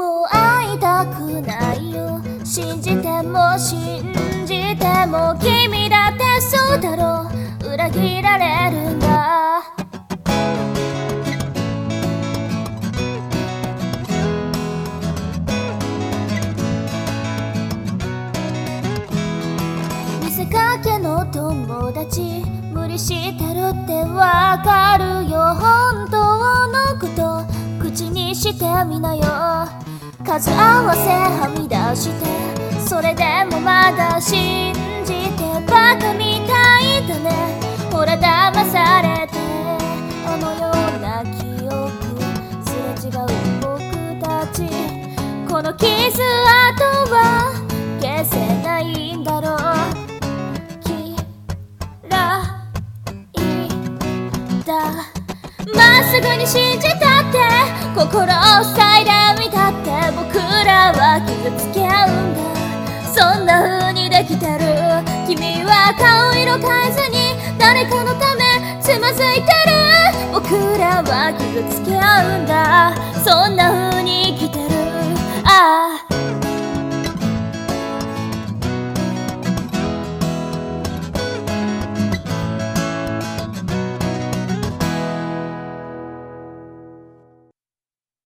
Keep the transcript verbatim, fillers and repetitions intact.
もう会いたくないよ。信じても信じても君だってそうだろう。裏切られるんだ。見せかけの友達無理してるってわかるよ。本当のこと口にしてみなよ。数合わせはみ出してそれでもまだ信じてバカみたいだね。ほら騙されてあのような記憶すれ違う僕たち。この傷跡は消せないんだろう。まっすぐに信じたって心を塞いでみたって僕らは傷つけ合うんだ。そんな風にできてる。君は顔色変えずに誰かのためつまずいてる。僕らは傷つけ合うんだ。